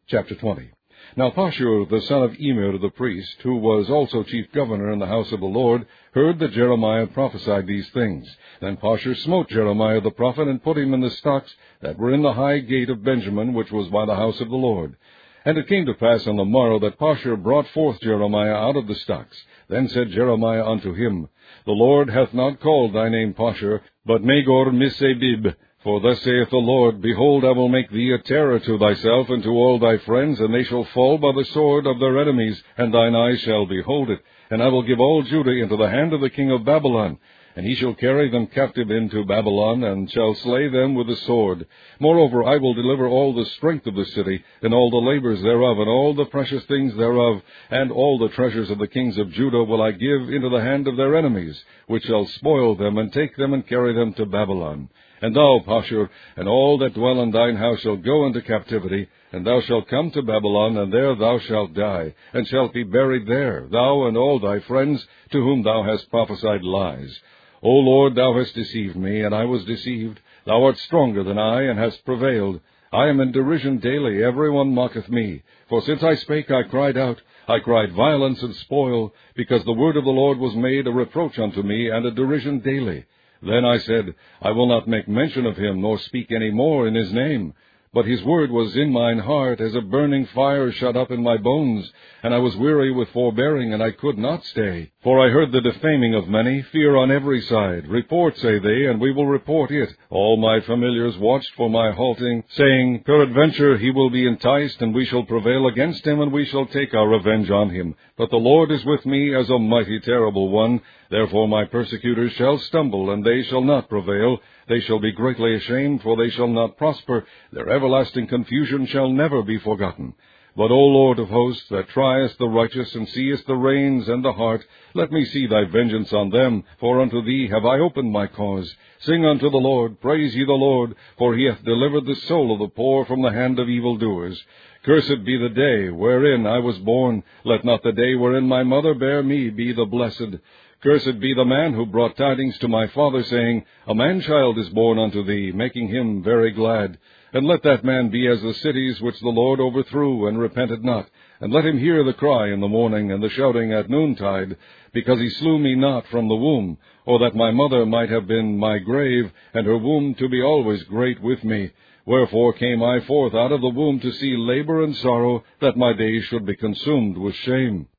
Chapter 20. Now Pashur the son of Immer the priest, who was also chief governor in the house of the Lord, heard that Jeremiah prophesied these things. Then Pashur smote Jeremiah the prophet, and put him in the stocks that were in the high gate of Benjamin, which was by the house of the Lord. And it came to pass on the morrow that Pashur brought forth Jeremiah out of the stocks. Then said Jeremiah unto him, The Lord hath not called thy name Pashur, but Magor-Missabib. For thus saith the Lord, Behold, I will make thee a terror to thyself and to all thy friends, and they shall fall by the sword of their enemies, and thine eyes shall behold it. And I will give all Judah into the hand of the king of Babylon, and he shall carry them captive into Babylon, and shall slay them with the sword. Moreover, I will deliver all the strength of the city, and all the labors thereof, and all the precious things thereof, and all the treasures of the kings of Judah will I give into the hand of their enemies, which shall spoil them, and take them, and carry them to Babylon. And thou, Pashur, and all that dwell in thine house shall go into captivity, and thou shalt come to Babylon, and there thou shalt die, and shalt be buried there, thou and all thy friends, to whom thou hast prophesied lies. O Lord, thou hast deceived me, and I was deceived. Thou art stronger than I, and hast prevailed. I am in derision daily, every one mocketh me. For since I spake, I cried out. I cried violence and spoil, because the word of the Lord was made a reproach unto me, and a derision daily. Then I said, I will not make mention of him, nor speak any more in his name. But his word was in mine heart, as a burning fire shut up in my bones, and I was weary with forbearing, and I could not stay. For I heard the defaming of many, fear on every side. Report, say they, and we will report it. All my familiars watched for my halting, saying, Peradventure he will be enticed, and we shall prevail against him, and we shall take our revenge on him. But the Lord is with me as a mighty terrible one. Therefore my persecutors shall stumble, and they shall not prevail. They shall be greatly ashamed, for they shall not prosper. Their everlasting confusion shall never be forgotten. But, O Lord of hosts, that triest the righteous, and seest the reins and the heart, let me see thy vengeance on them, for unto thee have I opened my cause. Sing unto the Lord, praise ye the Lord, for he hath delivered the soul of the poor from the hand of evildoers. Cursed be the day wherein I was born. Let not the day wherein my mother bare me be the blessed. Cursed be the man who brought tidings to my father, saying, A man-child is born unto thee, making him very glad. And let that man be as the cities which the Lord overthrew, and repented not. And let him hear the cry in the morning, and the shouting at noontide, because he slew me not from the womb, or that my mother might have been my grave, and her womb to be always great with me. Wherefore came I forth out of the womb to see labor and sorrow, that my days should be consumed with shame.